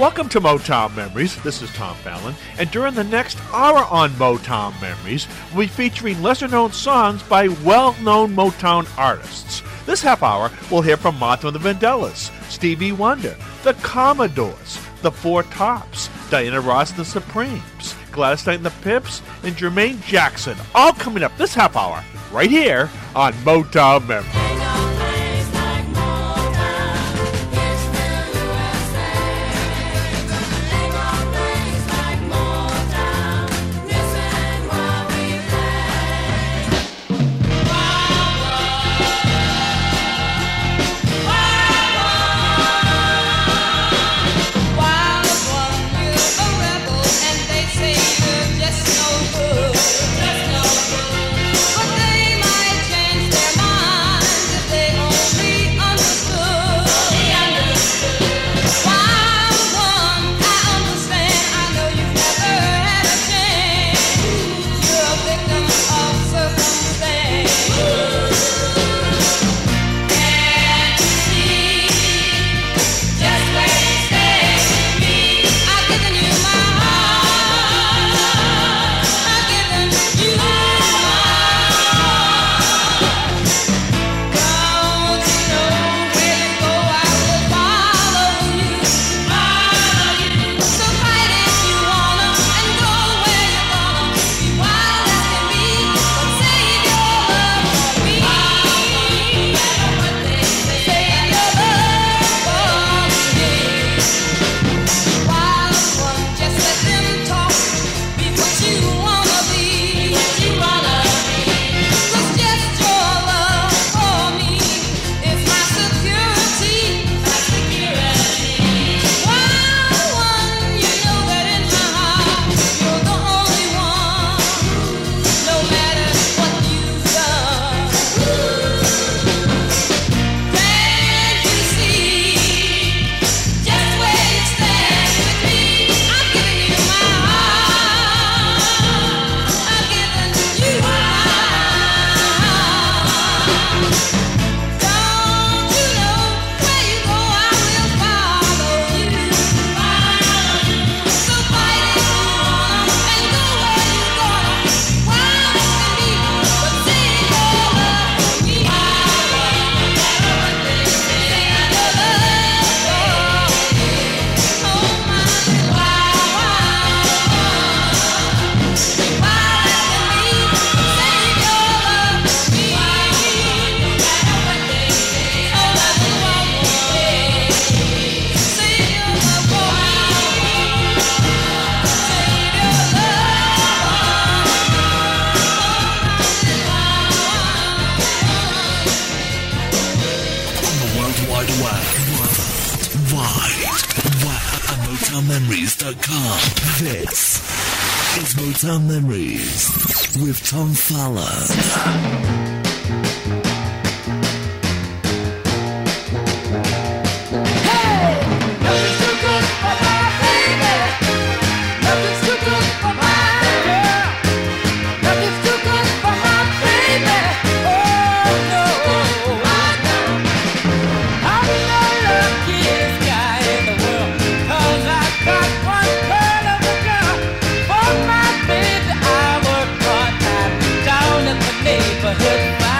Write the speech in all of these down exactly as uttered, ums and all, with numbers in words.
Welcome to Motown Memories. This is Tom Fallon, and during the next hour on Motown Memories, we'll be featuring lesser-known songs by well-known Motown artists. This half hour, we'll hear from Martha and the Vandellas, Stevie Wonder, the Commodores, the Four Tops, Diana Ross and the Supremes, Gladys Knight and the Pips, and Jermaine Jackson, all coming up this half hour, right here on Motown Memories. This is Motown Memories with Tom Fallon. Neighborhood.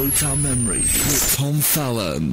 Motown Memories with Tom Fallon.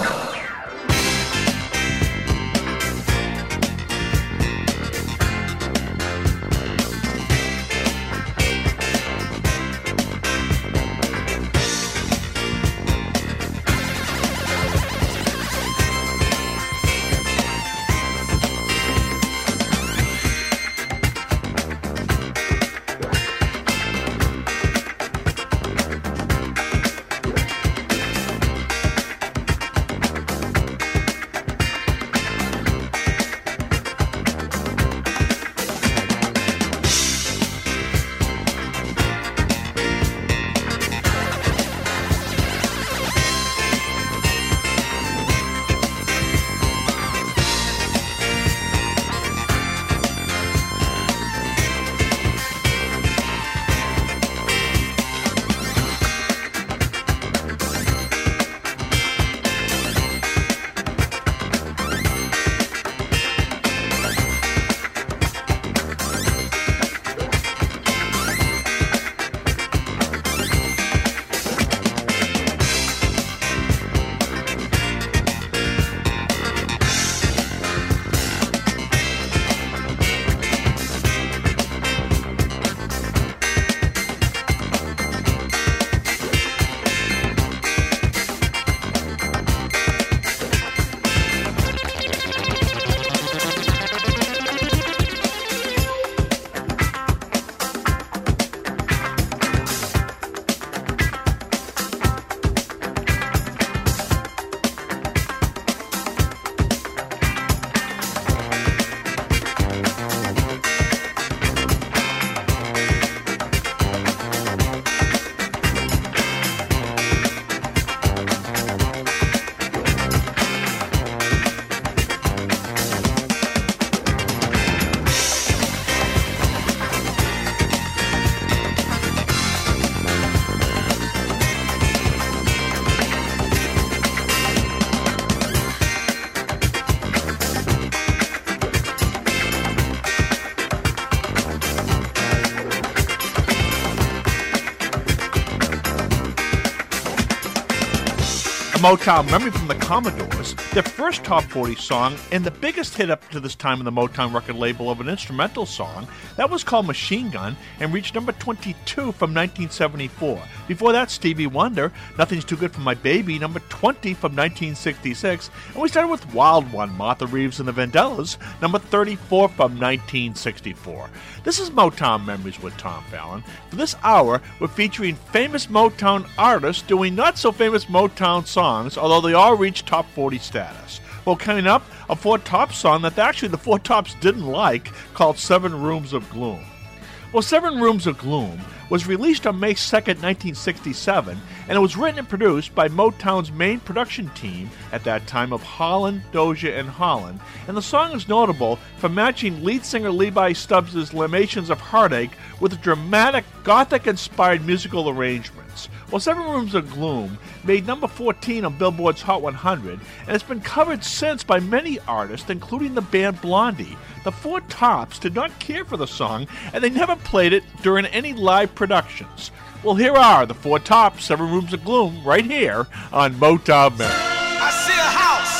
Motown Memory from the Commodores, their first top forty song and the biggest hit up to this time in the Motown record label of an instrumental song. That was called Machine Gun and reached number twenty-two from nineteen seventy-four. Before that, Stevie Wonder, Nothing's Too Good for My Baby, number twenty from nineteen sixty-six. And we started with Wild One, Martha Reeves and the Vandellas, number thirty-four from nineteen sixty-four. This is Motown Memories with Tom Fallon. For this hour, we're featuring famous Motown artists doing not-so-famous Motown songs, although they all reached top forty status. Well, coming up, a Four Tops song that actually the Four Tops didn't like, called Seven Rooms of Gloom. Well, Seven Rooms of Gloom was released on May second, nineteen sixty-seven, and it was written and produced by Motown's main production team at that time of Holland, Dozier, and Holland, and the song is notable for matching lead singer Levi Stubbs' Lamations of Heartache with dramatic, Gothic-inspired musical arrangements. Well, Seven Rooms of Gloom made number fourteen on Billboard's Hot one hundred, and it's been covered since by many artists, including the band Blondie. The Four Tops did not care for the song, and they never played it during any live productions. Well, here are the Four Tops, Seven Rooms of Gloom, right here on Motown Memories. I see a house,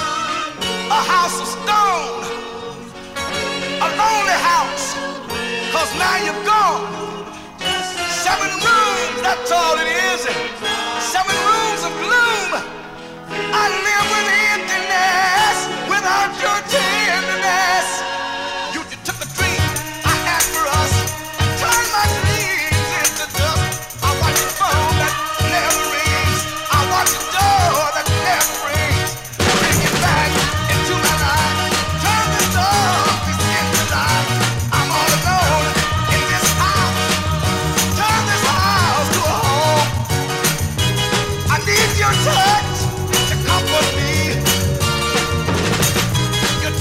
a house of stone, a lonely house, 'cause now you're gone. Seven rooms, that's all it is. Seven rooms of gloom. I live with emptiness without your tenderness. You, you took the dream I had for us, turned my dreams into dust. I watch the phone that never rings. I watch the door that never rings. Bring it back into my life. Turn this darkness into light. I'm all alone in this house. Turn this house to a home. I need your touch to comfort me. Your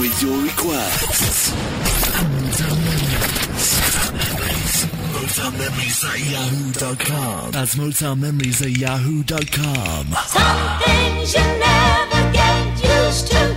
with your requests. Motown Memories. Motown Memories at yahoo dot com. That's Motown Memories at yahoo dot com. Some things you never get used to.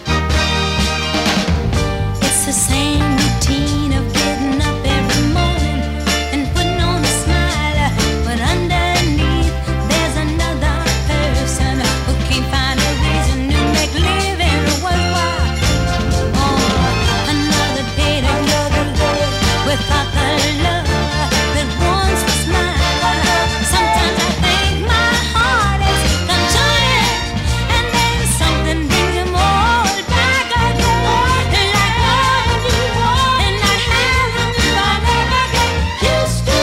It's the same routine of getting up every morning and putting on a smile, but underneath there's another person who can't find a reason to make living worthwhile. Oh, another day, another day without the love that once was mine. Sometimes I think my heart is conjoined, and then something brings them all back again. Like loving you and not having you, I never get used to.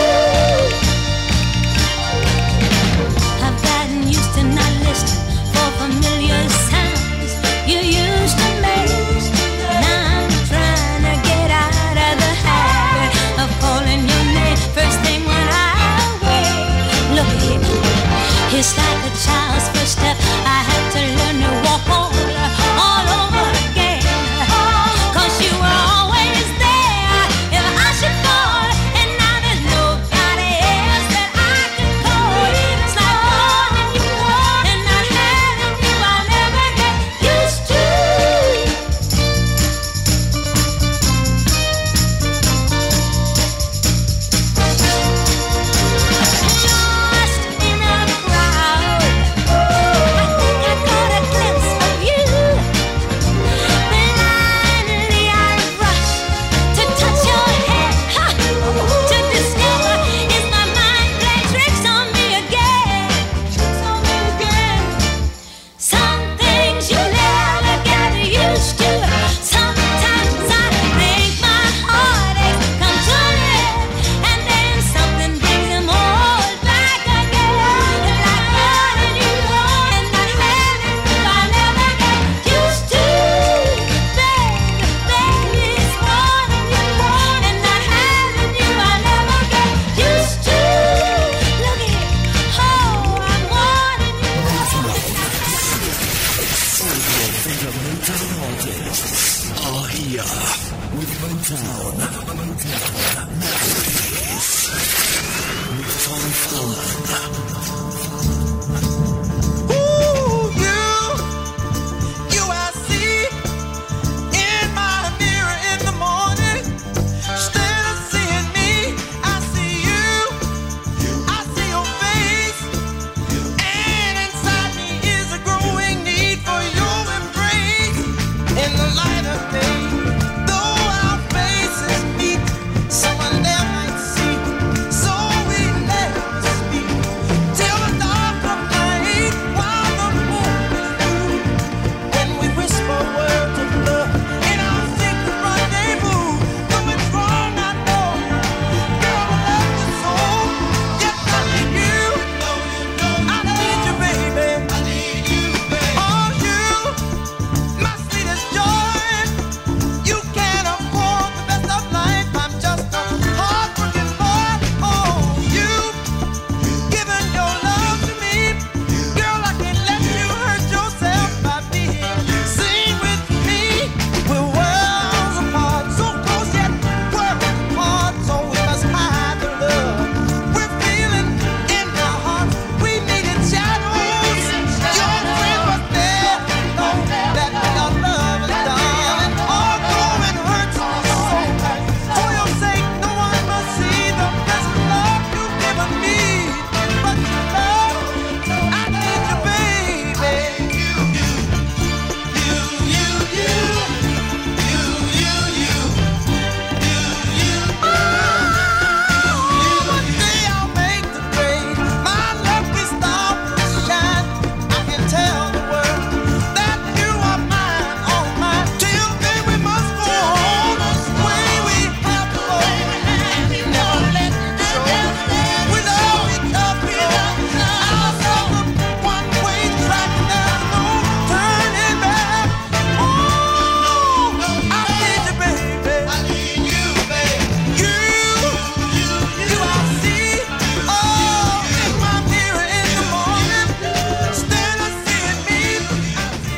I've gotten used to not listening for familiar sounds you used to make. Now I'm trying to get out of the habit of calling your name first thing when I wake. Look here, it's like a child's first step. I have to learn to walk all, all over again. 'Cause you were always there if I should fall, and now there's nobody else that I can call. It's like wanting you and not having you, I'll never get used to. Lost in a crowd, I think I caught a glimpse of you. Blindly I rush to touch your head, ha, to discover is my mind playing tricks on me again, tricks on me again. Some things you never get used to. Sometimes I think my heartaches come turning, and then something brings them all back again. Like wanting you and not having you, I never get used to. Baby, baby, it's wanting you and not having you, I never get used to. Look at it, oh, I'm wanting you. The Motown artists are here with Motown. Motown Memories. With Tom Fallon. Ooh, you, you I see in my mirror in the morning. Instead of seeing me, I see you. I see your face, and inside me is a growing need for your embrace. In the light of day, though our faces meet, so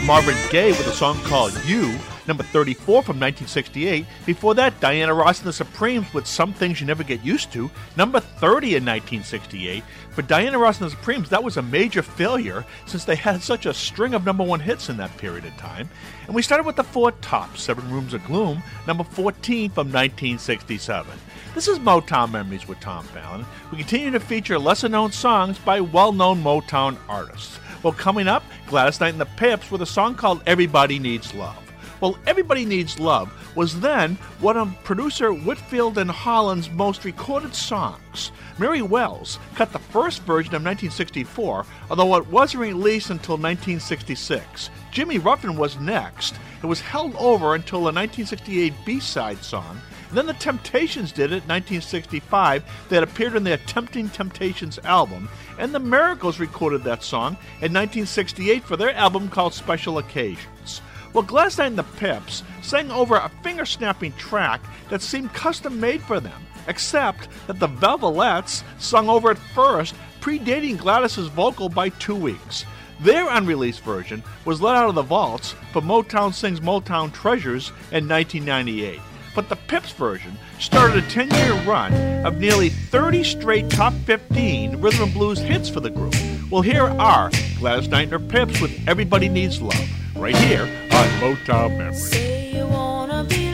Marvin Gaye with a song called You, number thirty-four from nineteen sixty-eight. Before that, Diana Ross and the Supremes with Some Things You Never Get Used To, number thirty in nineteen sixty-eight. For Diana Ross and the Supremes, that was a major failure since they had such a string of number one hits in that period of time. And we started with the Four Tops, Seven Rooms of Gloom, number fourteen from nineteen sixty-seven. This is Motown Memories with Tom Fallon. We continue to feature lesser-known songs by well-known Motown artists. Well, coming up, Gladys Knight and the Pips with a song called Everybody Needs Love. Well, Everybody Needs Love was then one of producer Whitfield and Holland's most recorded songs. Mary Wells cut the first version of nineteen sixty-four, although it wasn't released until nineteen sixty-six. Jimmy Ruffin was next. It was held over until the nineteen sixty-eight B-side song. And then the Temptations did it in nineteen sixty-five. That appeared in their Tempting Temptations album. And the Miracles recorded that song in nineteen sixty-eight for their album called Special Occasions. Well, Gladys Knight and the Pips sang over a finger-snapping track that seemed custom-made for them, except that the Velvelettes sung over it first, predating Gladys's vocal by two weeks. Their unreleased version was let out of the vaults for Motown Sings Motown Treasures in nineteen ninety-eight. But the Pips version started a ten-year run of nearly thirty straight top fifteen rhythm and blues hits for the group. Well, here are Gladys Knight and her Pips with Everybody Needs Love, right here on Motown Memories. Say you wanna be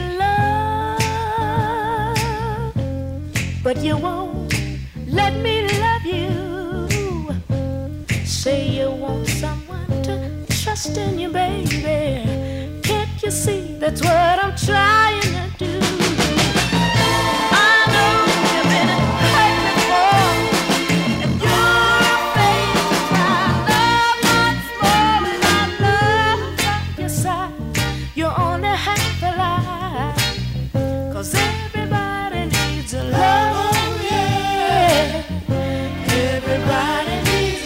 loved, but you won't let me love you. Say you want someone to trust in you, baby. Can't you see that's what I'm trying to do? I know you've been hurt before, and you're afraid to try. Love once more, and I love by your side. You're only half alive, 'cause everybody needs a love, yeah. Everybody needs a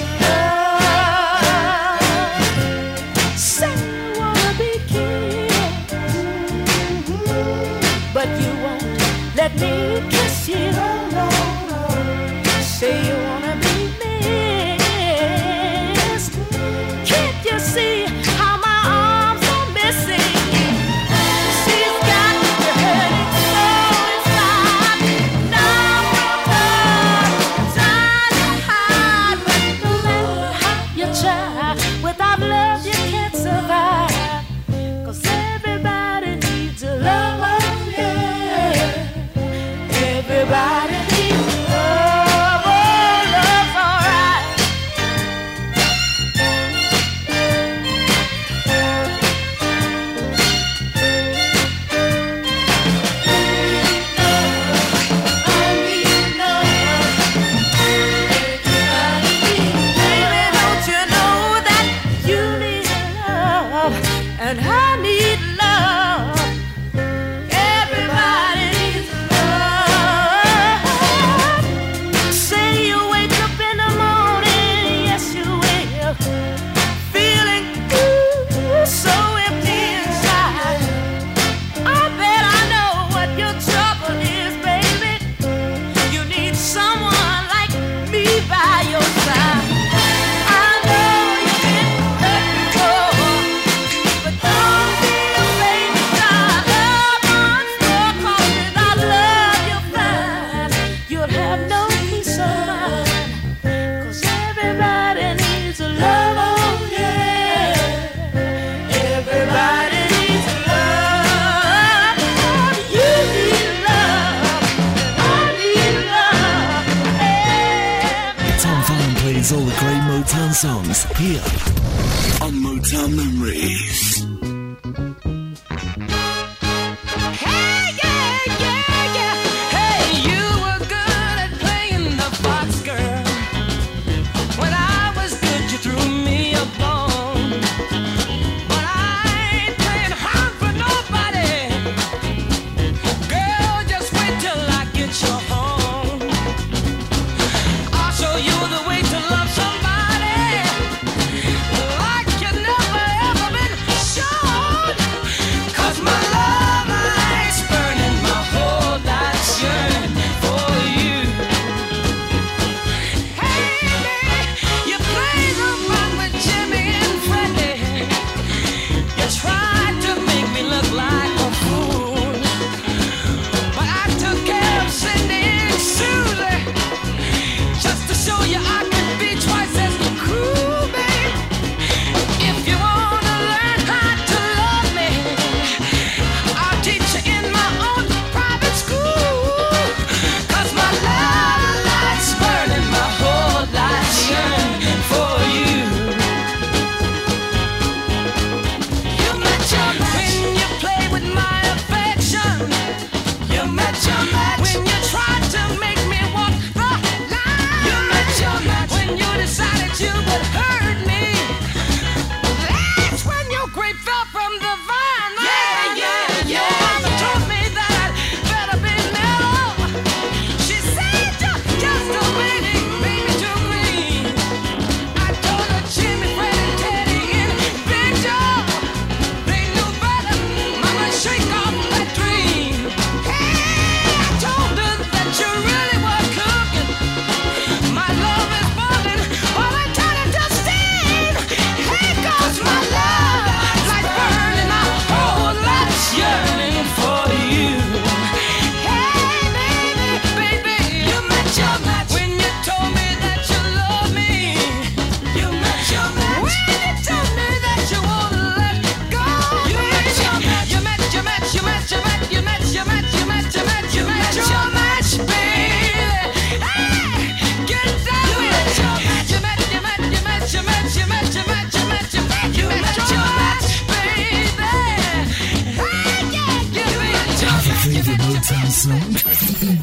love. Say you wanna be kissed, but you won't let me kiss you. Say you wanna be missed. Can't you see how my arms are missing? She's got you hurting so inside. Now I'm trying to hide, but no matter how you try, without love you can't survive. 'Cause everybody needs a love, yeah. Everybody needs love, oh, love's alright. I need love, everybody needs love. Baby, don't you know that you need love, and I need love. Everybody needs love. Say you wake up in the morning, yes you will, feeling ooh, so empty inside. I bet I know what your trouble is, baby. You need someone like me by your side. I know you've been hurt before, but don't be afraid to try. Love once more, 'cause without love you'll find you'll have no peace of mind. 'Cause everybody needs a love, oh yeah. Everybody needs love. You need love, and I need love. Everybody. Tom Fallon plays all the great Motown songs here on Motown Memories. Hey, yeah, yeah, yeah. Hey, you were good at playing the fox girl. When I was good, you threw me a bone. But I ain't playing hard for nobody. Girl, just wait till I get you home. I'll show you the way to love somebody like you never ever been shown.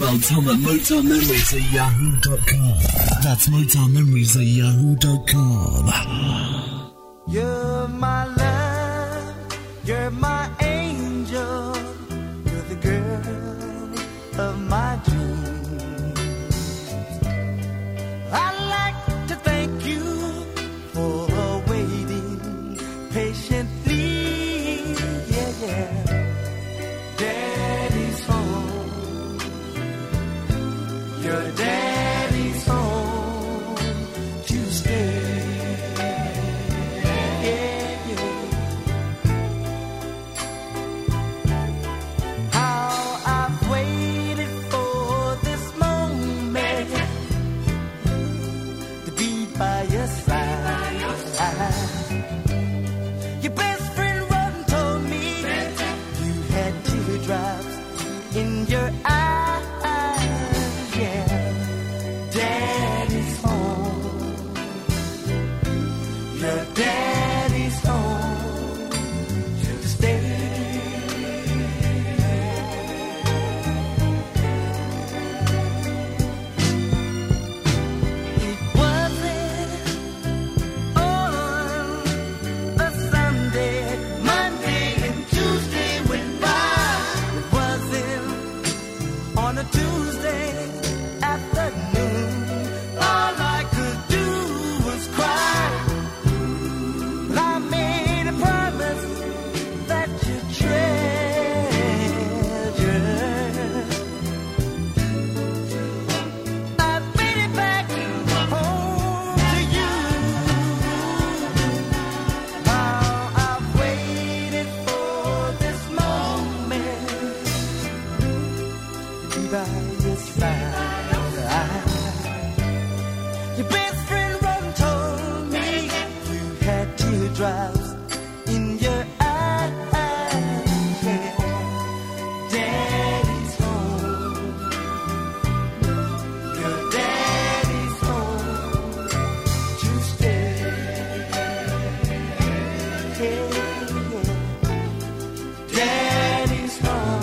Email Tom at motown memories at yahoo dot com. That's motown memories at yahoo dot com. You're my love, you're my angel, you're the girl of my dreams. I'd like to thank you for waiting patiently, yeah, yeah. Daddy's home, your daddy's home to stay. By your side, your best friend Rodden told me you had teardrops in your eyes. Yeah, Daddy's home. Your daddy's home to stay. Tuesday afternoon, all I could do was cry. But I made a promise that you treasure. I made it back home to you. Now I've waited for this moment by your side. Your best friend Ron told me you had teardrops in your eyes. Yeah. Daddy's home. Your daddy's home to stay. Yeah. Daddy's home.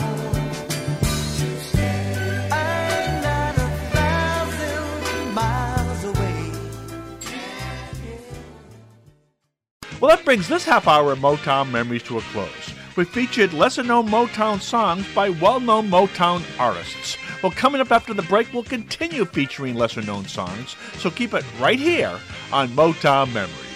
Well, that brings this half hour of Motown Memories to a close. We featured lesser-known Motown songs by well-known Motown artists. Well, coming up after the break, we'll continue featuring lesser-known songs, so keep it right here on Motown Memories.